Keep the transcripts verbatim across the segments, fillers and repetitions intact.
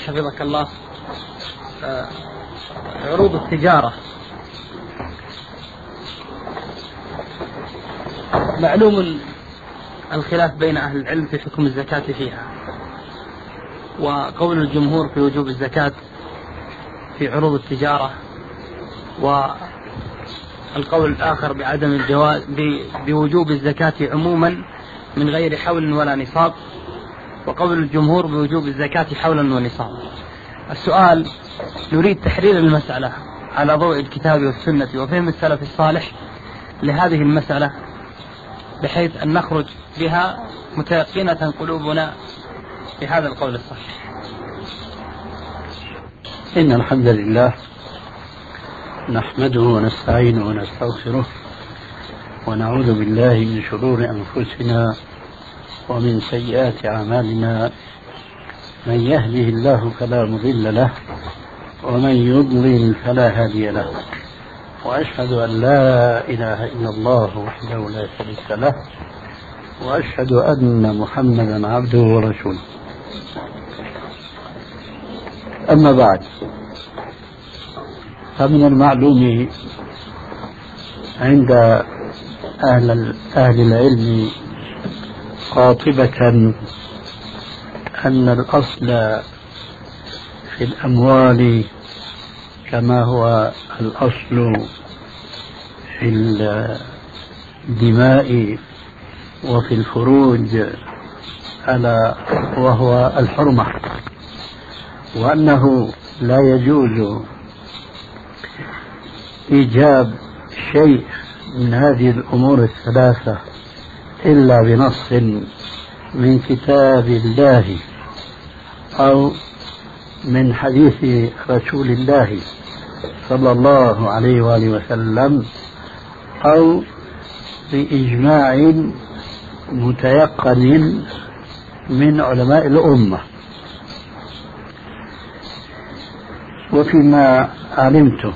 حفظك الله. عروض التجارة معلوم الخلاف بين أهل العلم في حكم الزكاة فيها، وقول الجمهور في وجوب الزكاة في عروض التجارة، والقول الآخر بعدم الجواز بوجوب الزكاة عموما من غير حول ولا نصاب، وقول الجمهور بوجوب الزكاة حولا ونصابا. السؤال: نريد تحرير المسألة على ضوء الكتاب والسنة وفهم السلف الصالح لهذه المسألة، بحيث أن نخرج بها متيقنة قلوبنا بهذا القول الصحيح. إن الحمد لله نحمده ونستعينه ونستغفره ونعوذ بالله من شرور أنفسنا ومن سيئات أعمالنا، من يهده الله فلا مضل له ومن يضلل فلا هادي له، وأشهد أن لا إله إلا الله وحده لا شريك له، وأشهد أن محمدا عبده ورسوله. أما بعد، فمن المعلوم عند أهل, أهل العلم قاطبة أن الأصل في الأموال كما هو الأصل في الدماء وفي الفروج ألا وهو الحرمة، وأنه لا يجوز إيجاب شيء من هذه الأمور الثلاثة إلا بنص من كتاب الله أو من حديث رسول الله صلى الله عليه وآله وسلم أو بإجماع متيقن من علماء الأمة. وفيما علمت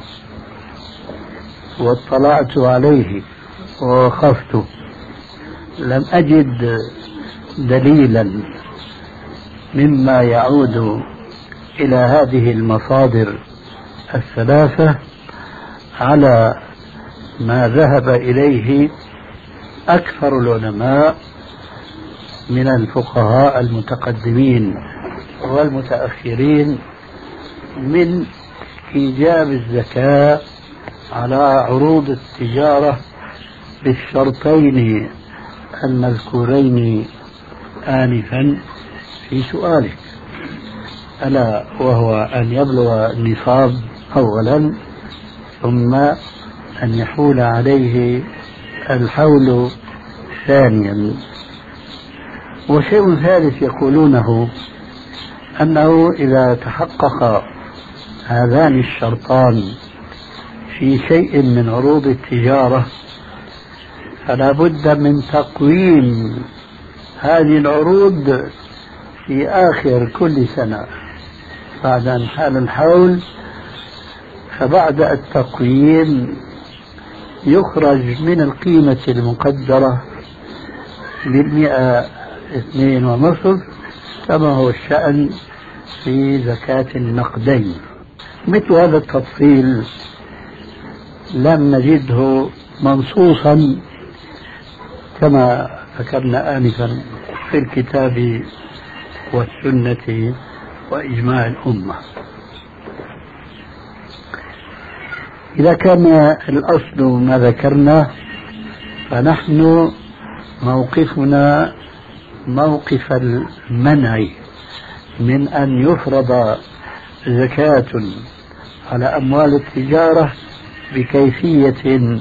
واطلعت عليه ووقفت لم أجد دليلا مما يعود إلى هذه المصادر الثلاثة على ما ذهب إليه أكثر العلماء من الفقهاء المتقدمين والمتأخرين من إيجاب الزكاة على عروض التجارة بالشرطين المذكورين آنفا في سؤالك، ألا وهو أن يبلغ النصاب أولا، ثم أن يحول عليه الحول ثانيا. وشيء ثالث يقولونه أنه إذا تحقق هذان الشرطان في شيء من عروض التجارة فلا بد من تقويم هذه العروض في آخر كل سنة بعد أن حال الحول، فبعد التقويم يخرج من القيمة المقدرة بالمئة اثنين ونصف كما هو الشأن في زكاة النقدين. مثل هذا التفصيل لم نجده منصوصا كما ذكرنا آنفا في الكتاب والسنة وإجماع الأمة. إذا كان الأصل ما ذكرنا فنحن موقفنا موقف المنع من أن يفرض زكاة على أموال التجارة بكيفية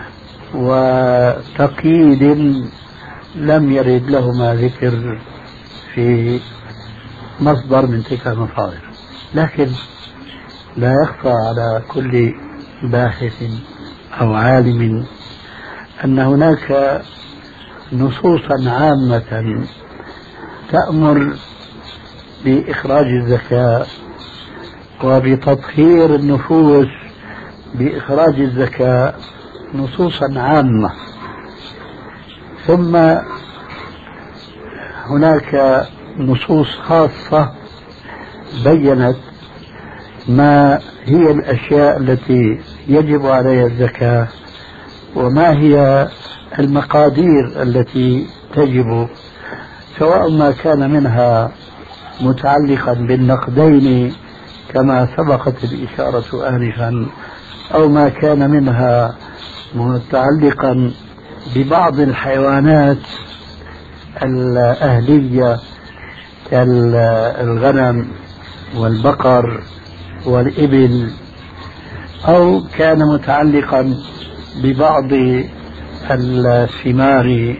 وتقييد لم يرد لهما ذكر في مصدر من تلك المصادر. لكن لا يخفى على كل باحث أو عالم أن هناك نصوصا عامة تأمر بإخراج الزكاة وبتطهير النفوس بإخراج الزكاة، نصوصا عامة. ثم هناك نصوص خاصة بينت ما هي الأشياء التي يجب عليها الزكاة وما هي المقادير التي تجب، سواء ما كان منها متعلقا بالنقدين كما سبقت الإشارة آنفا، أو ما كان منها متعلقا ببعض الحيوانات الأهلية كالغنم والبقر والإبل، أو كان متعلقا ببعض الثمار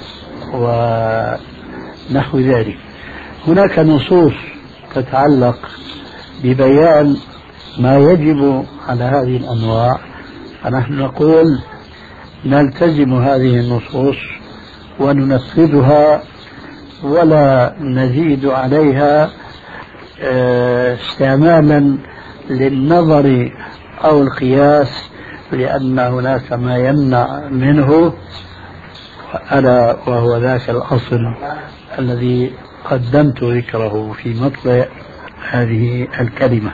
ونحو ذلك. هناك نصوص تتعلق ببيان ما يجب على هذه الأنواع، فنحن نقول نلتزم هذه النصوص وننفذها ولا نزيد عليها استعمالا للنظر أو القياس، لأن هناك ما يمنع منه، ألا وهو ذاك الأصل الذي قدمت ذكره في مطلع هذه الكلمة.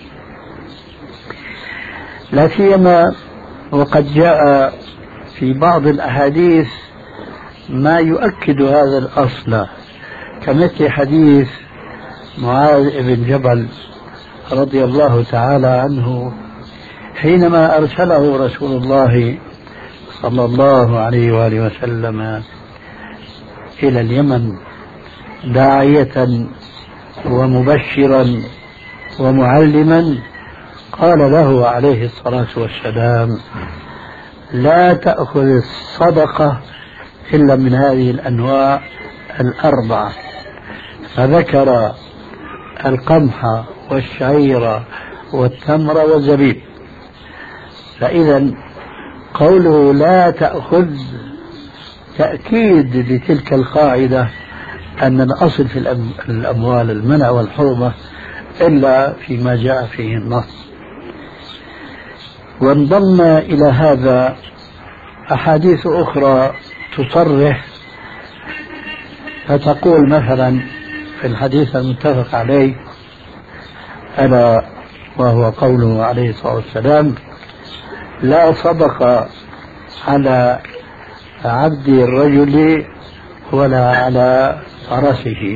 لا سيما وقد جاء في بعض الأحاديث ما يؤكد هذا الأصل، كمثل حديث معاذ بن جبل رضي الله تعالى عنه حينما أرسله رسول الله صلى الله عليه وآله وسلم إلى اليمن داعية ومبشرا ومعلما، قال له عليه الصلاة والسلام: لا تأخذ الصدقة إلا من هذه الأنواع الأربعة، فذكر القمح والشعير والتمر والزبيب. فإذا قوله لا تأخذ تأكيد لتلك القاعدة أن الأصل في الأموال المنع والحرمة إلا فيما جاء فيه النص. وانضم إلى هذا أحاديث أخرى تصرح، فتقول مثلا في الحديث المتفق عليه ألا وهو قوله عليه الصلاة والسلام: لا صدق على عبد الرجل ولا على فرسه.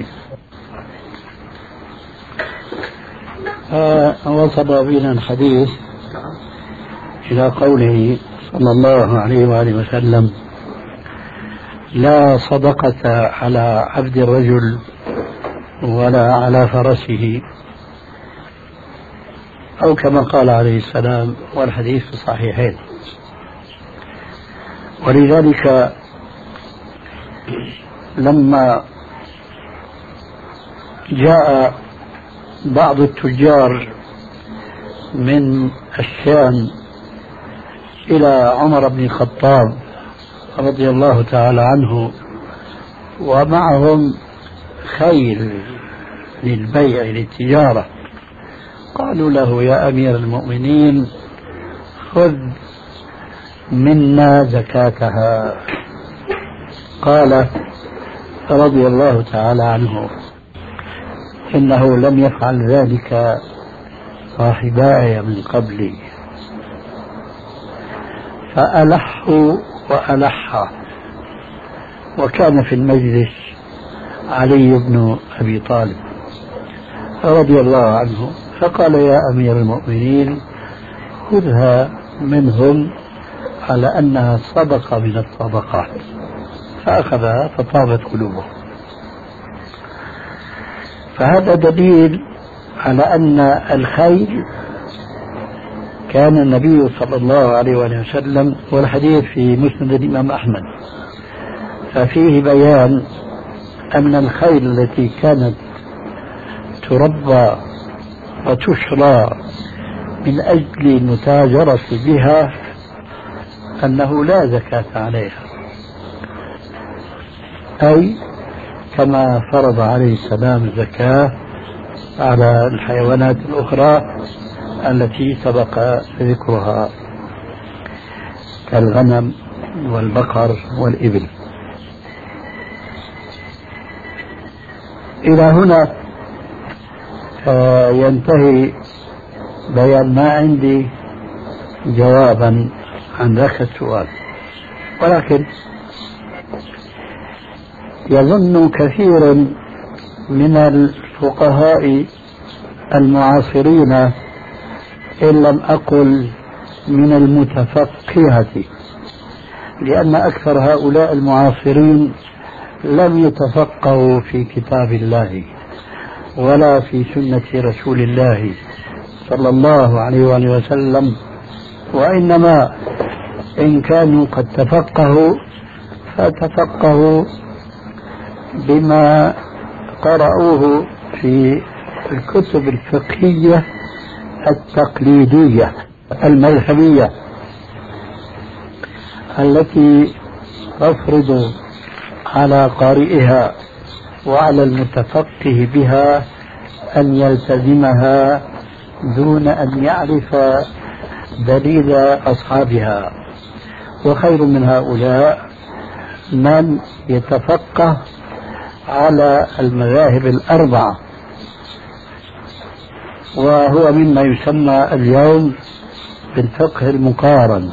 فوصل بنا الحديث إلى قوله صلى الله عليه وآله وسلم: لا صدقة على عبد الرجل ولا على فرسه، أو كما قال عليه السلام، والحديث في الصحيحين. ولذلك لما جاء بعض التجار من الشام إلى عمر بن الخطاب رضي الله تعالى عنه ومعهم خيل للبيع للتجارة، قالوا له: يا أمير المؤمنين، خذ منا زكاتها. قال رضي الله تعالى عنه: إنه لم يفعل ذلك صاحباي من قبلي. فألحوا وألحا، وكان في المجلس علي بن أبي طالب رضي الله عنه، فقال: يا أمير المؤمنين، خذها منهم على أنها صدقة من الصدقات. فأخذها فطابت قلوبهم. فهذا دليل على أن الخيل كان النبي صلى الله عليه وسلم، والحديث في مسند الإمام أحمد، ففيه بيان أن الخيل التي كانت تربى وتشرى من أجل المتاجرة بها أنه لا زكاة عليها، أي كما فرض عليه السلام الزكاة على الحيوانات الأخرى التي سبق ذكرها كالغنم والبقر والإبل. إلى هنا فينتهي بيان ما عندي جوابا عن ذاك السؤال. ولكن يظن كثير من الفقهاء المعاصرين إن لم أقل من المتفقهة، لأن أكثر هؤلاء المعاصرين لم يتفقهوا في كتاب الله ولا في سنة رسول الله صلى الله عليه وآله وسلم، وإنما إن كانوا قد تفقهوا فتفقهوا بما قرأوه في الكتب الفقهية التقليدية المذهبية التي تفرض على قارئها وعلى المتفقه بها أن يلتزمها دون أن يعرف دليل أصحابها. وخير من هؤلاء من يتفقه على المذاهب الأربعة، وهو مما يسمى اليوم بالفقه المقارن،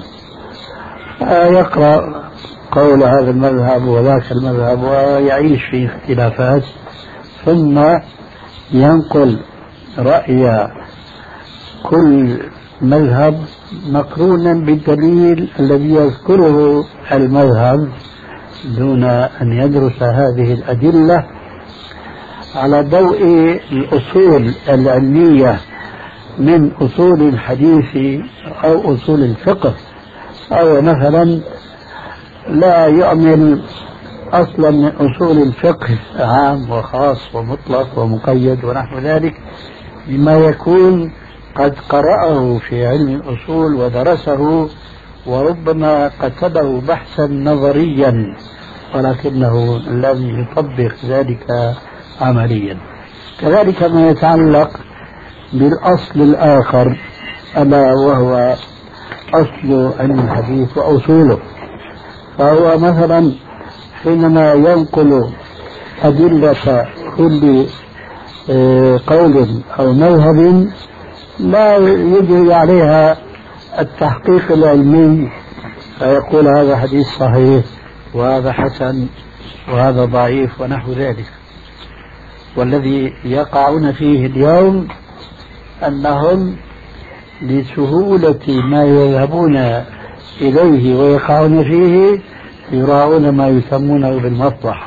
يقرأ قول هذا المذهب وذاك المذهب ويعيش في اختلافات، ثم ينقل رأي كل مذهب مقرونا بالدليل الذي يذكره المذهب دون أن يدرس هذه الأدلة على ضوء الأصول العلمية من أصول الحديث أو أصول الفقه، أو مثلا لا يعمل أصلا من أصول الفقه عام وخاص ومطلق ومقيد ونحو ذلك، بما يكون قد قرأه في علم الأصول ودرسه وربما كتبه بحثا نظريا، ولكنه لم يطبق ذلك عمليا. كذلك ما يتعلق بالأصل الآخر ألا وهو أصل علم الحديث وأصوله، فهو مثلا حينما ينقل أدلة كل قول أو مذهب لا يجري عليها التحقيق العلمي فيقول هذا حديث صحيح وهذا حسن وهذا ضعيف ونحو ذلك. والذي يقعون فيه اليوم أنهم لسهولة ما يذهبون إليه ويقعون فيه يراعون ما يسمونه بالمصلحة،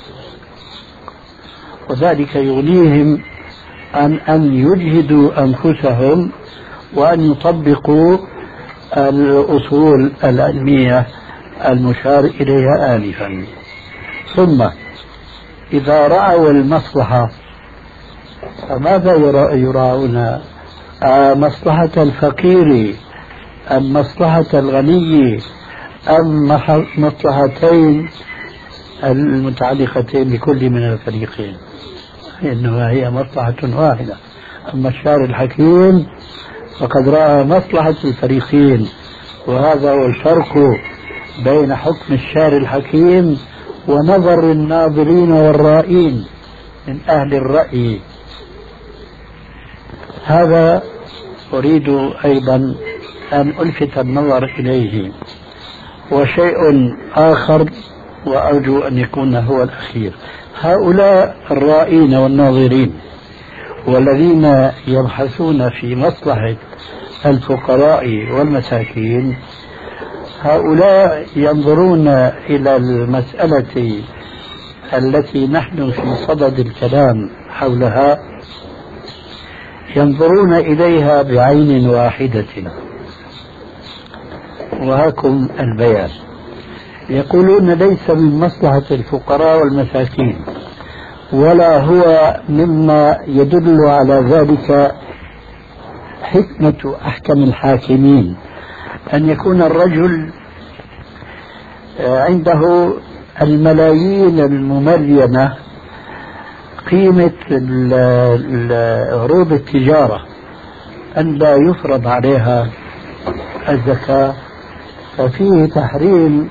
وذلك يغنيهم عن أن يجهدوا أنفسهم وأن يطبقوا الأصول العلمية المشار إليها آنفا. ثم إذا رأوا المصلحة فماذا يراعون؟ مصلحة الفقير أم مصلحة الغني أم مصلحتين المتعلقتين بكل من الفريقين؟ إنما هي مصلحة واحدة. أما الشارع الحكيم فقد رأى مصلحة الفريقين، وهذا هو الفرق بين حكم الشارع الحكيم ونظر الناظرين والرائين من أهل الرأي. هذا أريد أيضا أن ألفت النظر إليه. وشيء آخر وأرجو أن يكون هو الأخير، هؤلاء الرائين والناظرين والذين يبحثون في مصلحة الفقراء والمساكين، هؤلاء ينظرون إلى المسألة التي نحن في صدد الكلام حولها، ينظرون إليها بعين واحدة. وهاكم البيان. يقولون ليس من مصلحة الفقراء والمساكين ولا هو مما يدل على ذلك حكمة أحكم الحاكمين أن يكون الرجل عنده الملايين المملينة قيمة عروض التجارة أن لا يفرض عليها الزكاة، ففيه تحريم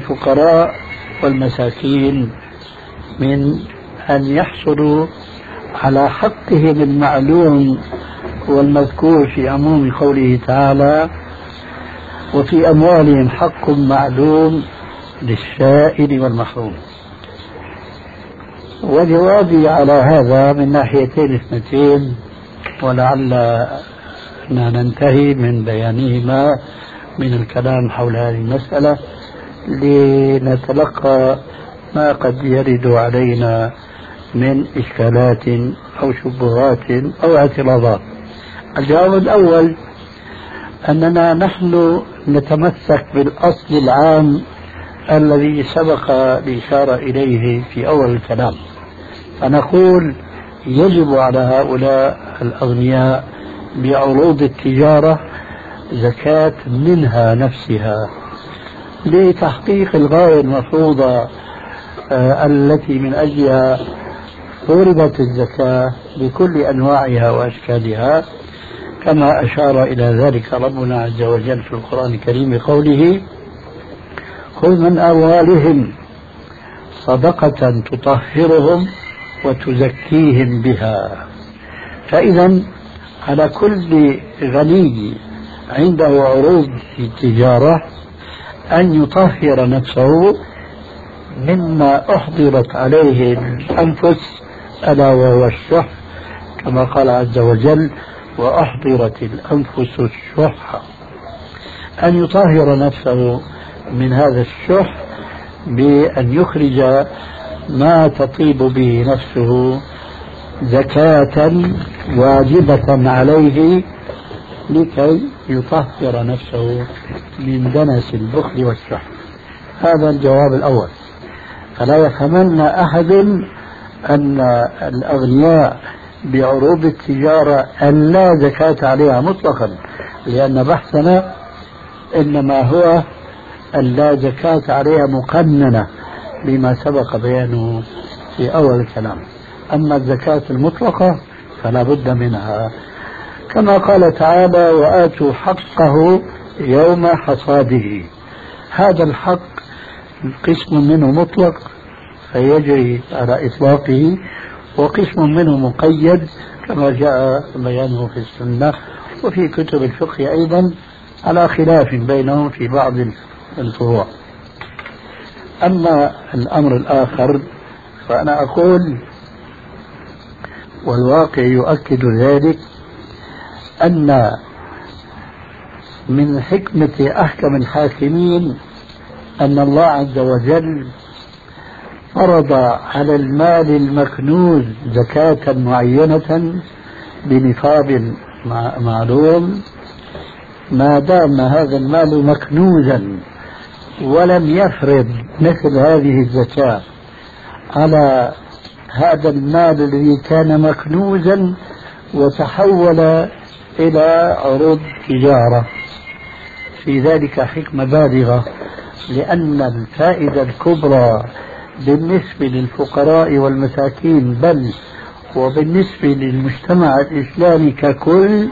الفقراء والمساكين من أن يحصلوا على حقهم المعلوم والمذكور في عموم قوله تعالى وفي أموالهم حق معلوم للسائل والمحروم. وجوابي على هذا من ناحيتين اثنتين، ولعلنا ننتهي من بيانهما من الكلام حول هذه المسألة لنتلقى ما قد يرد علينا من إشكالات أو شبهات أو اعتراضات. الجواب الأول أننا نحن نتمسك بالأصل العام الذي سبق الإشارة إليه في أول الكلام، فنقول يجب على هؤلاء الأغنياء بعروض التجارة زكاة منها نفسها لتحقيق الغاية المفروضة آه التي من أجلها فرضت الزكاة بكل أنواعها وأشكالها، كما أشار إلى ذلك ربنا عز وجل في القرآن الكريم بقوله خذ من أموالهم صدقة تطهرهم وتزكيهم بها. فإذا على كل غني عنده عروض في التجارة أن يطهر نفسه مما أحضرت عليه الأنفس ألا وهو الشح، كما قال عز وجل وأحضرت الأنفس الشح، أن يطهر نفسه من هذا الشح بأن يخرج ما تطيب به نفسه زكاة واجبة عليه لكي يطهر نفسه من دنس البخل والشح. هذا الجواب الأول. فلا يفهمن أحد أن الأغنياء بعروض التجارة أن لا زكاة عليها مطلقا، لأن بحثنا إنما هو أن لا زكاة عليها مقننة بما سبق بيانه في أول الكلام. أما الزكاة المطلقة فلا بد منها، كما قال تعالى وآتوا حقه يوم حصاده. هذا الحق قسم منه مطلق فيجري على إطلاقه، وقسم منه مقيد كما جاء بيانه في السنة وفي كتب الفقه أيضا على خلاف بينهم في بعض الفروع. أما الأمر الآخر فأنا أقول والواقع يؤكد ذلك أن من حكمة أحكم الحاكمين أن الله عز وجل فرض على المال المكنوز زكاة معينة بنصاب معلوم ما دام هذا المال مكنوزا، ولم يفرض مثل هذه الزكاة على هذا المال الذي كان مكنوزا وتحول إلى عروض تجارة. في ذلك حكمة بالغة، لأن الفائدة الكبرى بالنسبة للفقراء والمساكين بل وبالنسبة للمجتمع الإسلامي ككل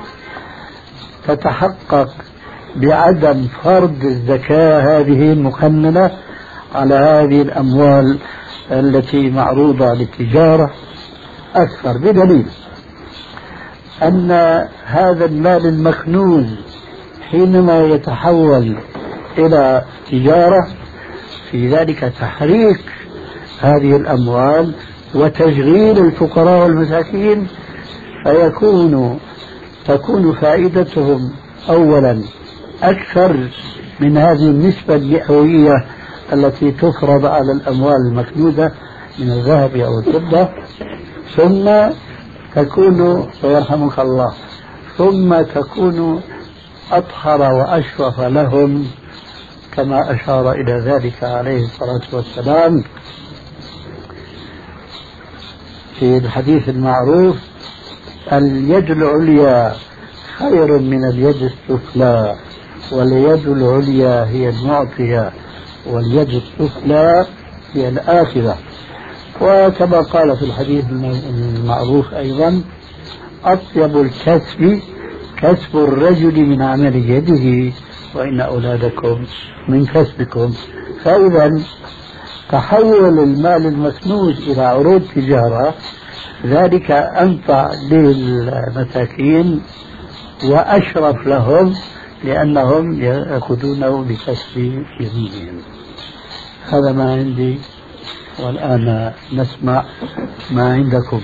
تتحقق بعدم فرض الزكاة هذه المقننة على هذه الأموال التي معروضة للتجارة أكثر، بدليل أن هذا المال المكنوز حينما يتحول إلى تجارة في ذلك تحريك هذه الأموال وتشغيل الفقراء والمساكين، فيكون تكون فائدتهم أولا أكثر من هذه النسبة المئوية التي تفرض على الأموال المكنوزة من الذهب أو الفضة، ثم تكون ويرحمك الله ثم تكون أطهر وأشرف لهم، كما أشار إلى ذلك عليه الصلاة والسلام في الحديث المعروف اليد العليا خير من اليد السفلى، واليد العليا هي المعطية واليد السفلى هي الآخذة. وكما قال في الحديث المعروف أيضا أطيب الكسب كسب الرجل من عمل يده وإن أولادكم من كسبكم. فإذا تحول المال المكنوز إلى عروض تجارة ذلك أنفع للمساكين وأشرف لهم لأنهم يأخذونه بكسب يمينهم. هذا ما عندي، والآن نسمع ما عندكم.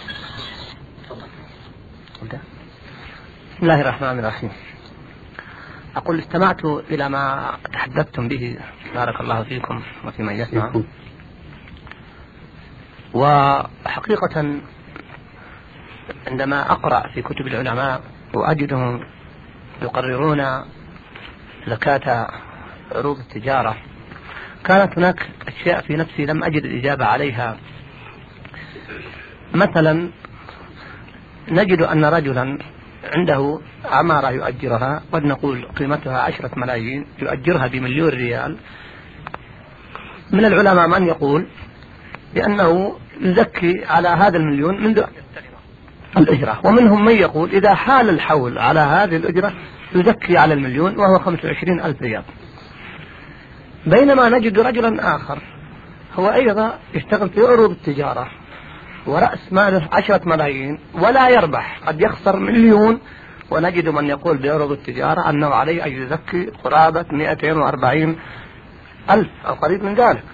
بسم الله الرحمن الرحيم. أقول استمعت إلى ما تحدثتم به بارك الله فيكم وفي من يسمع، وحقيقة عندما أقرأ في كتب العلماء وأجدهم يقررون زكاة عروض التجارة كانت هناك أشياء في نفسي لم أجد الإجابة عليها. مثلا نجد أن رجلا عنده عمارة يؤجرها، قد نقول قيمتها عشرة ملايين، يؤجرها بمليون ريال. من العلماء من يقول بأنه يزكي على هذا المليون منذ الأجرة، ومنهم من يقول إذا حال الحول على هذه الأجرة يزكي على المليون وهو خمسة وعشرين ألف ريال. بينما نجد رجلا آخر هو أيضا يشتغل في عروض التجارة ورأس ماله عشرة ملايين ولا يربح، قد يخسر مليون، ونجد من يقول بعروض التجارة أنه عليه أن يزكي قرابة مئتين وأربعين ألف أو قريب من ذلك.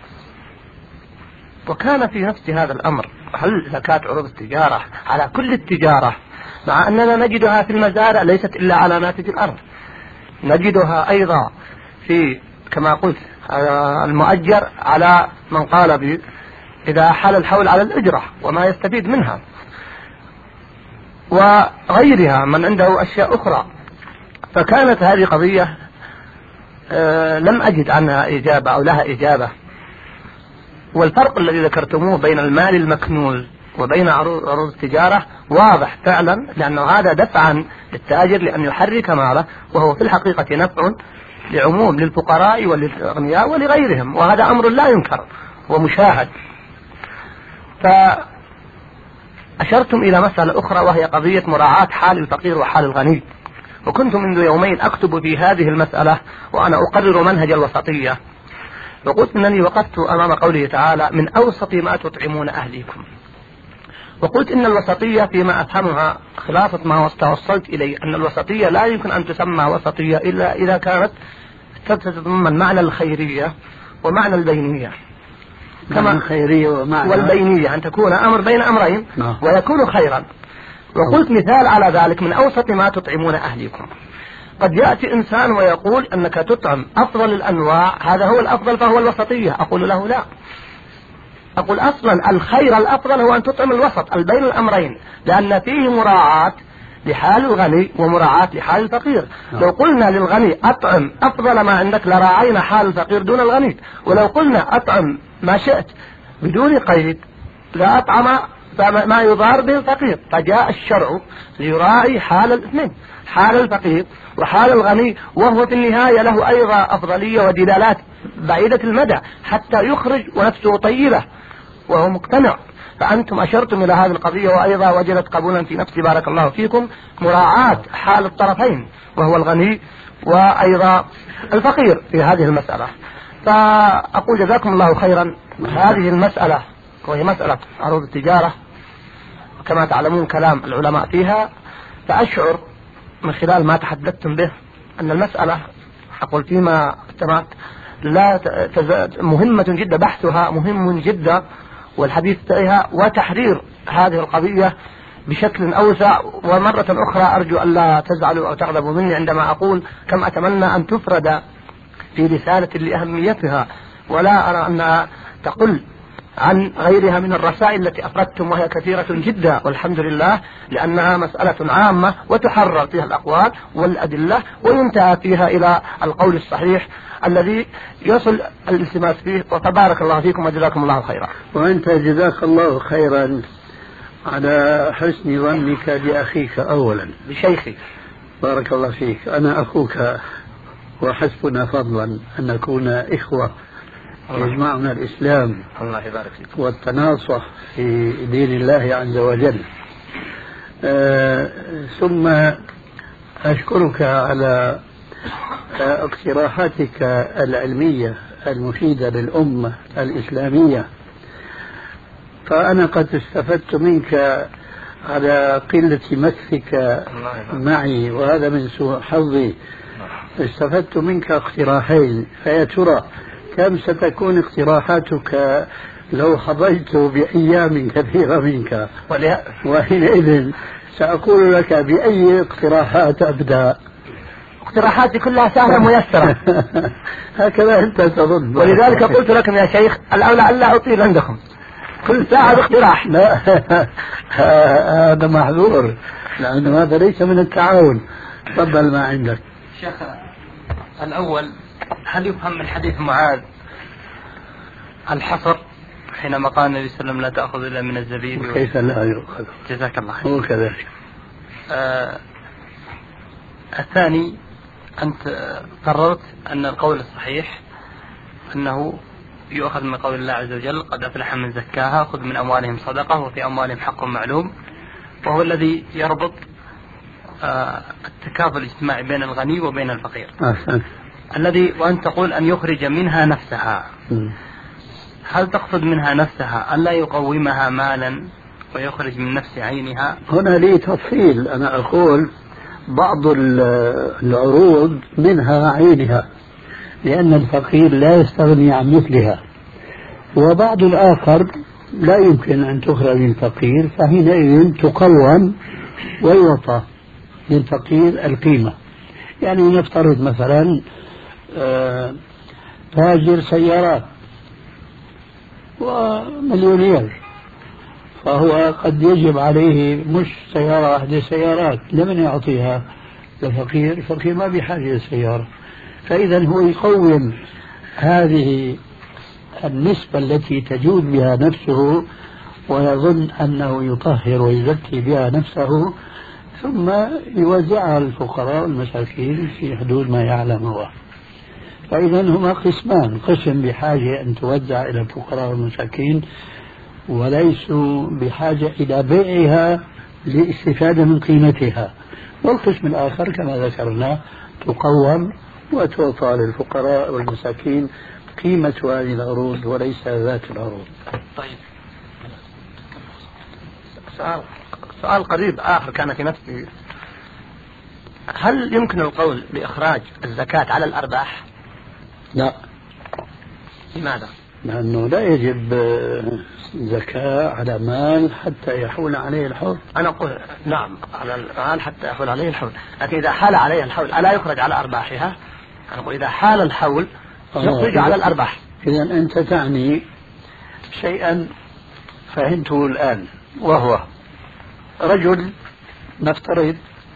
وكان في نفس هذا الأمر هل زكاة عروض التجارة على كل التجارة، مع أننا نجدها في المزارع ليست إلا على ناتج الأرض، نجدها أيضا في كما قلت المؤجر على من قال ب إذا حال الحول على الأجرة وما يستفيد منها، وغيرها من عنده أشياء أخرى. فكانت هذه قضية لم أجد عنها إجابة أو لها إجابة. والفرق الذي ذكرتموه بين المال المكنوز وبين عروض التجارة واضح فعلا، لأنه هذا دفعا للتاجر لأن يحرك ماله، وهو في الحقيقة نفع لعموم للفقراء وللأغنياء ولغيرهم، وهذا أمر لا ينكر ومشاهد. فأشرتم إلى مسألة أخرى وهي قضية مراعاة حال الفقير وحال الغني، وكنت منذ يومين أكتب في هذه المسألة وأنا أقرر منهج الوسطية، وقلت أنني وقفت أمام قوله تعالى من أوسط ما تطعمون أهليكم، وقلت إن الوسطية فيما أفهمها خلاصة ما توصلت إليه أن الوسطية لا يمكن أن تسمى وسطية إلا إذا كانت تتضمن معنى الخيرية ومعنى البينية، كما الخيرية ومعنى والبينية أن تكون أمر بين أمرين نعم. ويكون خيرا. وقلت مثال على ذلك من أوسط ما تطعمون أهليكم، قد يأتي إنسان ويقول أنك تطعم أفضل الأنواع، هذا هو الأفضل فهو الوسطية. أقول له لا، أقول أصلا الخير الأفضل هو أن تطعم الوسط البين الأمرين، لأن فيه مراعاة لحال الغني ومراعاة لحال الفقير. نعم. لو قلنا للغني أطعم أفضل ما عندك لراعينا حال الفقير دون الغني، ولو قلنا أطعم ما شئت بدون قيد لا أطعم ما يضار به الفقير. فجاء الشرع ليراعي حال الاثنين، حال الفقير وحال الغني، وهو في النهاية له أيضا أفضلية ودلالات بعيدة المدى حتى يخرج ونفسه طيبة وهو مقتنع. فأنتم أشرتم إلى هذه القضية وأيضا وجدت قبولا في نفسي بارك الله فيكم، مراعاة حال الطرفين وهو الغني وأيضا الفقير في هذه المسألة. فأقول جزاكم الله خيرا. هذه المسألة وهي مسألة عروض التجارة كما تعلمون كلام العلماء فيها، فأشعر من خلال ما تحدثتم به أن المسألة أقول فيما استمعت لا مهمة جدا، بحثها مهم جدا والحديث فيها وتحرير هذه القضية بشكل أوسع. ومرة أخرى أرجو أن لا تزعلوا أو تغضبوا مني عندما أقول كم أتمنى أن تفرد في رسالة لأهميتها، ولا أرى أنها تقل عن غيرها من الرسائل التي أفردتم وهي كثيرة جدا والحمد لله، لأنها مسألة عامة وتحرر فيها الأقوال والأدلة وينتهى فيها إلى القول الصحيح الذي يصل الالتماس فيه. وتبارك الله فيكم وجزاكم الله خيرا. وأنت جزاك الله خيرا على حسن ظنك لأخيك أولا. بشيخي بارك الله فيك. أنا أخوك وحسبنا فضلا أن نكون إخوة يجمعنا الإسلام الله يبارك فيك والتناصح في دين الله عز وجل. آه ثم أشكرك على اقتراحاتك العلمية المفيدة للأمة الإسلامية. فأنا قد استفدت منك على قلة مكثك معي، وهذا من سوء حظي. استفدت منك اقتراحين، فيا ترى كم ستكون اقتراحاتك لو حظيت بأيام كثيرة منك؟ وحينئذ سأقول لك بأي اقتراحات أبدأ. اقتراحاتي كلها سهلة ميسرة. هكذا أنت تظن، ولذلك قلت لكم يا شيخ الأولى ألا أطيل عندكم كل ساعة باقتراح. لا هذا محظور، لأنه هذا ليس من التعاون. تفضل ما عندك. شيخ الأول، هل يفهم من حديث معاذ الحصر حينما قال النبي صلى الله عليه وسلم لا تأخذ إلا من الزبيب؟ كيف لا يؤخذ؟ جزاك الله خير. هو كذلك. آه الثاني، أنت قررت أن القول الصحيح أنه يؤخذ من قول الله عز وجل قد أفلح من زكاها خذ من أموالهم صدقة وفي أموالهم حق معلوم، وهو الذي يربط آه التكافل الاجتماعي بين الغني وبين الفقير. أحسن. الذي وأن تقول أن يخرج منها نفسها. م. هل تقصد منها نفسها أن لا يقومها مالا ويخرج من نفس عينها؟ هنا لي تفصيل، أنا أقول بعض العروض منها عينها لأن الفقير لا يستغني عن مثلها، وبعض الآخر لا يمكن أن تخرج للفقير، فحينئذ تقوم ويعطى للفقير القيمة. يعني نفترض مثلا تاجر سيارات ومليونير، فهو قد يجب عليه مش سيارة واحدة، سيارات، لمن يعطيها؟ للفقير. الفقير ما بحاجة للسيارة، فإذا هو يقوم هذه النسبة التي تجود بها نفسه ويظن أنه يطهر ويزكي بها نفسه، ثم يوزعها على الفقراء والمساكين في حدود ما يعلم هو. فإذا هما قسمان، قسم بحاجة أن توزع إلى الفقراء والمساكين وليسوا بحاجة إلى بيعها لاستفادة من قيمتها، والقسم الآخر كما ذكرنا تقوم وتعطى للفقراء والمساكين قيمة هذه العروض وليس ذات العروض. طيب، سؤال سؤال قريب آخر كان في نفسي، هل يمكن القول بإخراج الزكاة على الأرباح؟ لا. لماذا؟ لأنه لا يجب زكاة على مال حتى يحول عليه الحول. أنا أقول نعم على المال حتى يحول عليه الحول، لكن إذا حال عليه الحول ألا يخرج على أرباحها؟ أنا أقول إذا حال الحول يخرج على الأرباح. إذا أنت تعني شيئا فهمته الآن، وهو رجل نفترض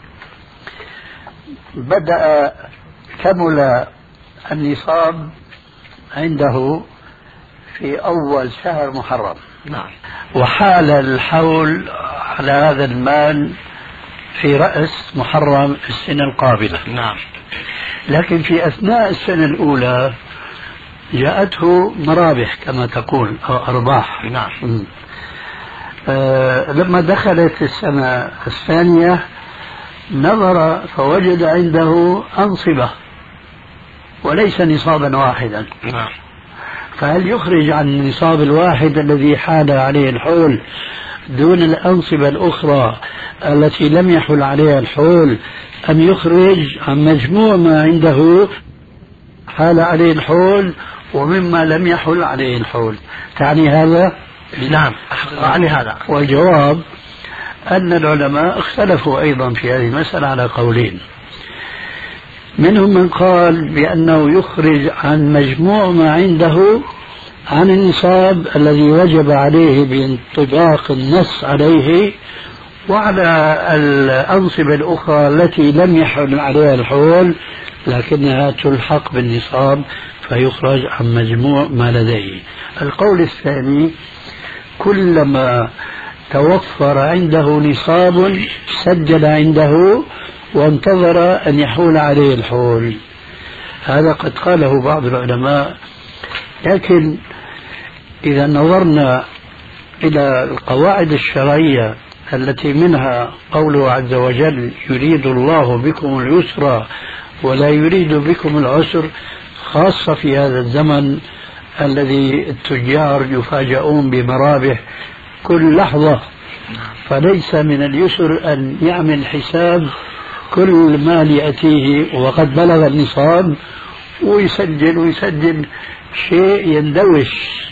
بدأ كمل النصاب عنده في أول شهر محرم. نعم. وحال الحول على هذا المال في رأس محرم السنة القابلة. نعم. لكن في أثناء السنة الأولى جاءته مرابح كما تقول أو أرباح. نعم. آه لما دخلت السنة الثانية نظر فوجد عنده أنصبة وليس نصابا واحدا. نعم. فهل يخرج عن النصاب الواحد الذي حال عليه الحول دون الأنصبة الأخرى التي لم يحل عليها الحول، أم يخرج عن مجموع ما عنده حال عليه الحول ومما لم يحل عليه الحول؟ تعني هذا؟ نعم أعني هذا. والجواب أن العلماء اختلفوا أيضا في هذه المسألة على قولين. منهم من قال بأنه يخرج عن مجموع ما عنده عن النصاب الذي وجب عليه بانطباق النص عليه، وعلى الأنصبة الأخرى التي لم يحل عليها الحول لكنها تلحق بالنصاب فيخرج عن مجموع ما لديه. القول الثاني كلما توفر عنده نصاب سجل عنده وانتظر أن يحول عليه الحول. هذا قد قاله بعض العلماء، لكن إذا نظرنا إلى القواعد الشرعية التي منها قوله عز وجل يريد الله بكم اليسر ولا يريد بكم العسر، خاصة في هذا الزمن الذي التجار يفاجؤون بمرابح كل لحظة، فليس من اليسر أن يعمل حساب كل مال يأتيه وقد بلغ النصاب ويسجل ويسجل شيء يندوش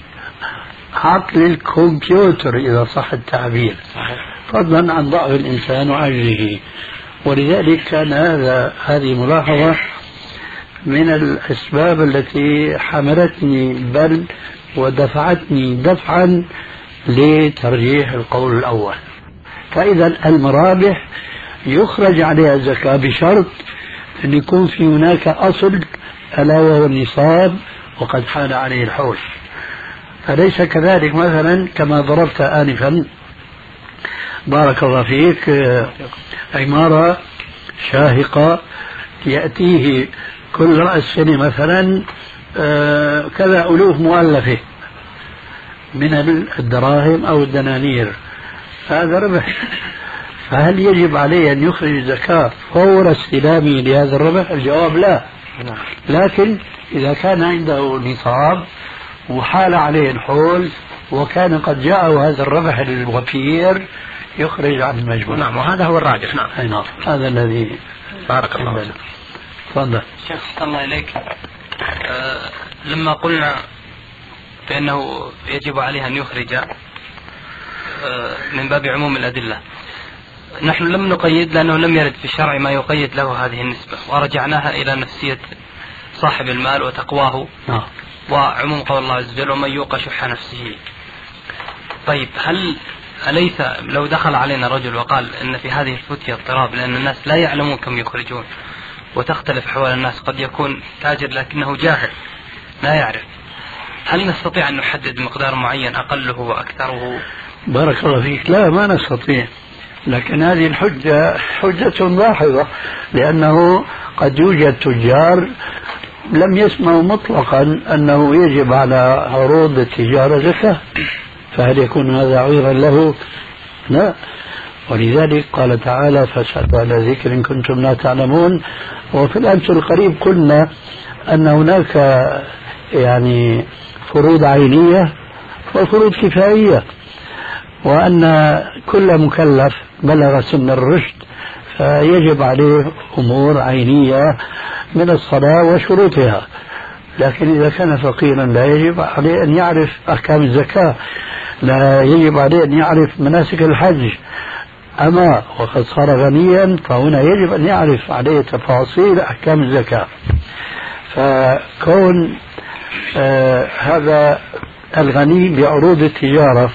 عقل الكمبيوتر إذا صح التعبير، فضلا عن ضعف الإنسان وعجزه. ولذلك كان هذا هذه ملاحظة من الأسباب التي حملتني بل ودفعتني دفعا لترجيح القول الأول. فإذا المرابح يخرج عليها الزكاة بشرط أن يكون في هناك أصل ألا وهو النصاب وقد حال عليه الحول. فليس كذلك مثلا كما ضربت آنفا بارك الله فيك عمارة شاهقة يأتيه كل رأس سنة مثلا كذا ألوف مؤلفة من الدراهم أو الدنانير، هذا ربح. فهل يجب عليه أن يخرج الزكاة فور استلامه لهذا الربح؟ الجواب لا. لكن إذا كان عنده نصاب وحال عليه الحول وكان قد جاءه هذا الربح الوفير يخرج عن المجموع. نعم، وهذا هو الراجح. نعم. أي نعم، هذا الذي بارك الله فيك. تفضل. شيخ الله إليك، أه لما قلنا بأنه يجب عليه أن يخرج أه من باب عموم الأدلة، نحن لم نقيد لأنه لم يرد في الشرع ما يقيد له هذه النسبة، ورجعناها إلى نفسية صاحب المال وتقواه نعم. وعموم قول الله عز وجل ومن يوق شح نفسه. طيب هل أليس لو دخل علينا رجل وقال إن في هذه الفتية اضطراب لأن الناس لا يعلمون كم يخرجون وتختلف أحوال الناس، قد يكون تاجر لكنه جاهل لا يعرف، هل نستطيع أن نحدد مقدار معين أقله وأكثره؟ بارك الله فيك. لا، ما نستطيع، لكن هذه الحجة حجة لاحظة، لأنه قد يوجد تجار لم يسمعوا مطلقا أنه يجب على عروض التجارة زكاة، فهل يكون هذا عذرا له؟ لا. ولذلك قال تعالى فاسألوا على ذكر إن كنتم لا تعلمون. وفي الأمس القريب قلنا أن هناك يعني فروض عينية وفروض كفائية، وأن كل مكلف بلغ سن الرشد فيجب عليه أمور عينية من الصلاة وشروطها، لكن إذا كان فقيرا لا يجب عليه أن يعرف أحكام الزكاة، لا يجب عليه أن يعرف مناسك الحج. أما وقد صار غنيا فهنا يجب أن يعرف عليه تفاصيل أحكام الزكاة. فكون آه هذا الغني بعروض التجارة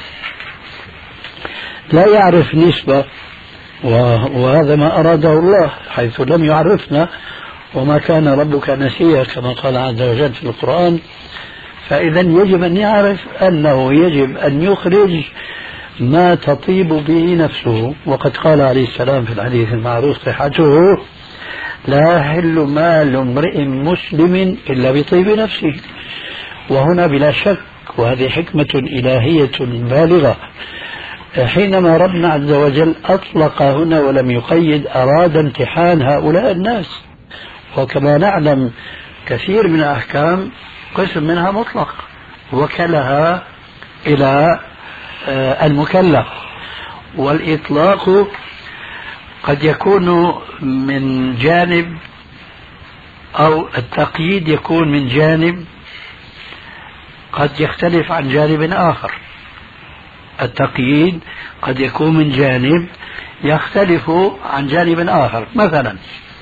لا يعرف نسبة، وهذا ما أراده الله حيث لم يعرفنا وما كان ربك نسيا كما قال عز وجل في القرآن، فإذا يجب أن يعرف أنه يجب أن يخرج ما تطيب به نفسه. وقد قال عليه السلام في الحديث المعروف صحته لا يحل مال امرئ مسلم إلا بطيب نفسه. وهنا بلا شك وهذه حكمة إلهية بالغة، حينما ربنا عز وجل أطلق هنا ولم يقيد أراد امتحان هؤلاء الناس، وكما نعلم كثير من الأحكام قسم منها مطلق وكلها إلى المكلف، والإطلاق قد يكون من جانب أو التقييد يكون من جانب قد يختلف عن جانب آخر. التقييد قد يكون من جانب يختلف عن جانب آخر. مثلا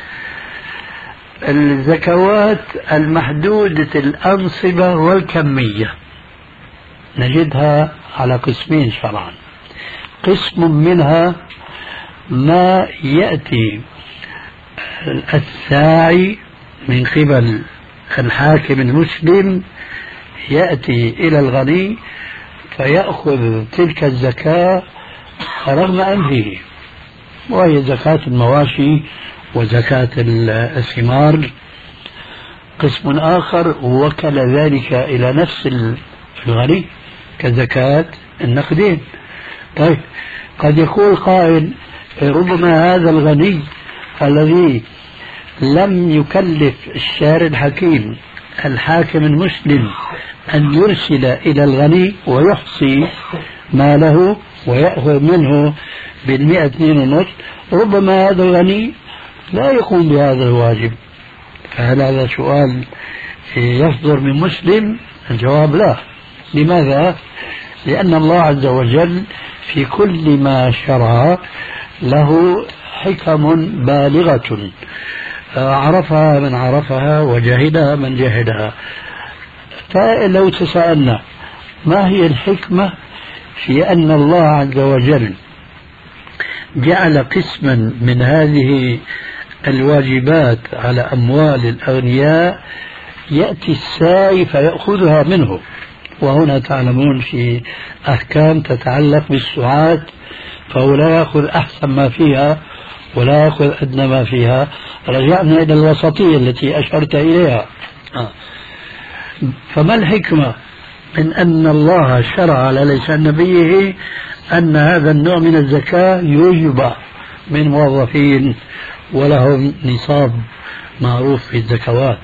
الزكوات المحدودة الأنصبة والكمية نجدها على قسمين شرعا. قسم منها ما يأتي الساعي من قبل الحاكم المسلم يأتي إلى الغني فيأخذ تلك الزكاة رغم أنفه، وهي زكاة المواشي وزكاة الثمار. قسم آخر وكل ذلك إلى نفس الغني كزكاة النقدين. طيب قد يقول قائل ربما هذا الغني الذي لم يكلف الشارع الحكيم الحاكم المسلم أن يرسل إلى الغني ويحصي ماله ويأخذ منه بالمئة اثنين ونصف، ربما هذا الغني لا يقوم بهذا الواجب. فهل هذا سؤال يصدر من مسلم؟ الجواب لا. لماذا؟ لأن الله عز وجل في كل ما شرع له حكم بالغة عرفها من عرفها وجهلها من جهلها. فلو تسألنا ما هي الحكمة في أن الله عز وجل جعل قسما من هذه الواجبات على أموال الأغنياء يأتي السائل فيأخذها منه، وهنا تعلمون في أحكام تتعلق بالسعاة فهو لا يأخذ أحسن ما فيها ولا يأخذ أدنى ما فيها. رجعنا إلى الوسطية التي أشرت إليها. فما الحكمة من أن الله شرع على لسان نبيه أن هذا النوع من الزكاة يجبى من موظفين ولهم نصاب معروف في الزكوات،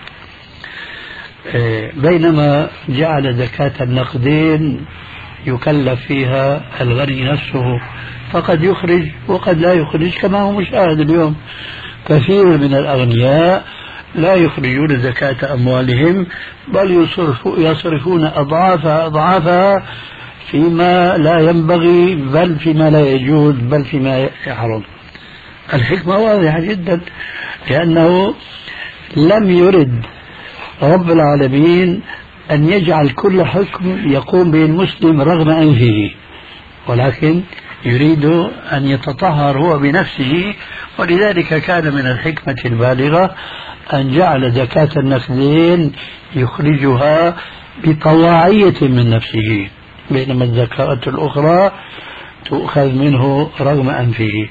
بينما جعل زكاة النقدين يكلف فيها الغني نفسه، فقد يخرج وقد لا يخرج كما هو مشاهد اليوم. كثير من الأغنياء لا يخرجون زكاة أموالهم بل يصرفون أضعافها أضعافها فيما لا ينبغي بل فيما لا يجوز بل فيما يحرم. الحكمة واضحة جدا، لأنه لم يرد رب العالمين أن يجعل كل حكم يقوم به المسلم رغم أنفه، ولكن يريد أن يتطهر هو بنفسه. ولذلك كان من الحكمة البالغة أن جعل زكاة النقدين يخرجها بطواعية من نفسه، بينما الزكاة الأخرى تؤخذ منه رغم أنفه.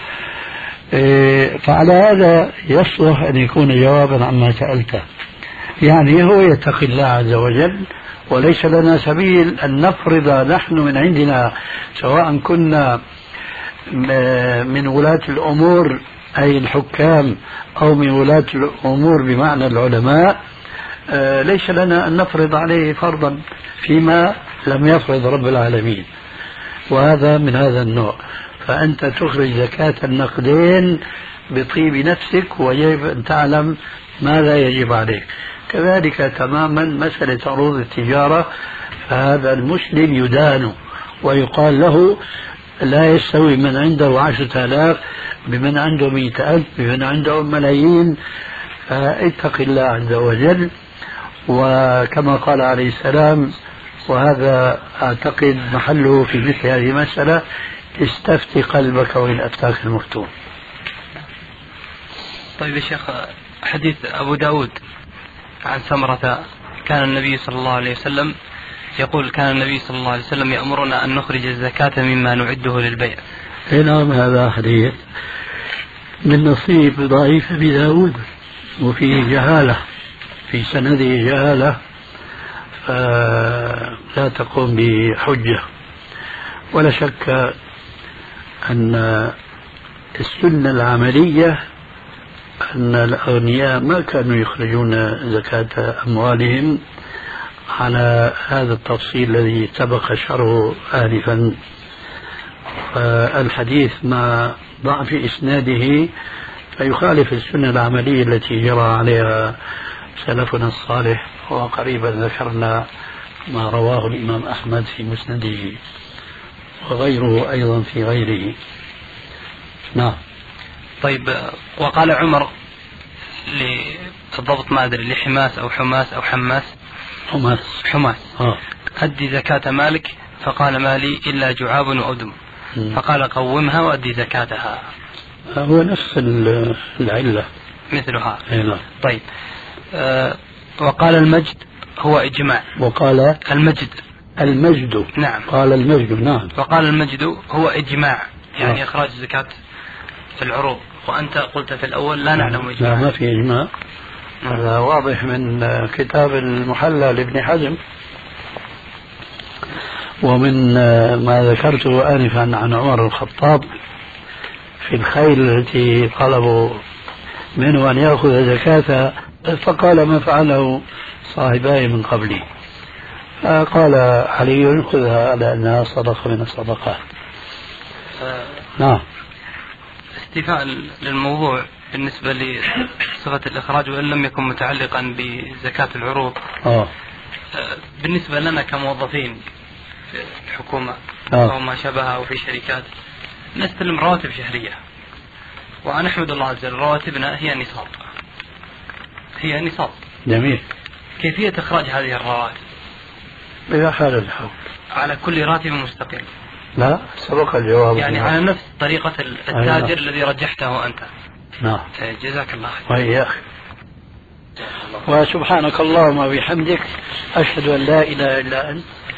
فعلى هذا يصلح أن يكون جوابا عما سألته، يعني هو يتقي الله عز وجل، وليس لنا سبيل أن نفرض نحن من عندنا سواء كنا من ولاة الأمور أي الحكام أو من ولاة الأمور بمعنى العلماء، ليس لنا أن نفرض عليه فرضا فيما لم يفرض رب العالمين، وهذا من هذا النوع. فأنت تخرج زكاة النقدين بطيب نفسك ويجب أن تعلم ماذا يجب عليك. كذلك تماما مسألة عروض التجارة، فهذا المسلم يدان ويقال له لا يستوي من عنده عشرة آلاف بمن عنده مئة ألف بمن عنده ملايين. فاتق الله عز وجل، وكما قال عليه السلام، وهذا أعتقد محله في مثل هذه المسألة: استفتي قلبك وإن أفتاك المفتون. طيب يا شيخ، حديث أبو داود عن سمرة كان النبي صلى الله عليه وسلم يقول: كان النبي صلى الله عليه وسلم يأمرنا أن نخرج الزكاة مما نعده للبيع. نعم، هذا حديث من نصيب ضعيف أبي داود وفيه جهالة، في سنده جهالة، فلا تقوم بحجة. ولا شك أن السنة العملية أن الأغنياء ما كانوا يخرجون زكاة أموالهم على هذا التفصيل الذي سبق شرحه آنفا. فالحديث مع ضعف إسناده فيخالف السنة العملية التي جرى عليها سلفنا الصالح، وقريبا ذكرنا ما رواه الإمام أحمد في مسنده وغيره أيضا في غيره. نعم. طيب، وقال عمر بالضبط ما أدري لحماس أو حماس أو حماس حماس حماس آه. أدي زكاة مالك، فقال: مالي إلا جعاب وأدم. م. فقال: قومها وأدي زكاتها. هو نفس العلة مثلها. إيه. طيب، آه وقال المجد هو إجماع. وقال المجد المجد نعم. قال المجد نعم. وقال المجد هو إجماع، يعني آه. إخراج زكاة في العروض، وأنت قلت في الأول لا نعلم إجماع. لا، ما في إجماع. هذا واضح من كتاب المحلى لابن حزم، ومن ما ذكرته آنفا عن عمر الخطاب في الخيل التي طلبوا منه أن يأخذ زكاة، فقال ما فعله صاحباي من قبلي، قال علي خذها على أنها صدقة من الصدقات. آه نعم. استيفاء للموضوع بالنسبة لصفة الإخراج وإن لم يكن متعلقا بزكاة العروض. آه. بالنسبة لنا كموظفين في الحكومة آه. أو ما شابهها أو في شركات نستلم رواتب شهرية، ونحمد الله عز وجل رواتبنا هي نصاب، هي نصاب. جميل. كيفية إخراج هذه الرواتب؟ إذا حال الحول على كل راتب مستقل؟ لا، سبق الجواب. يعني على نفس طريقة التاجر الذي رجحته أنت. نعم. جزاك الله خير. وإياك. وسبحانك اللهم وبحمدك، أشهد أن لا إله إلا أنت،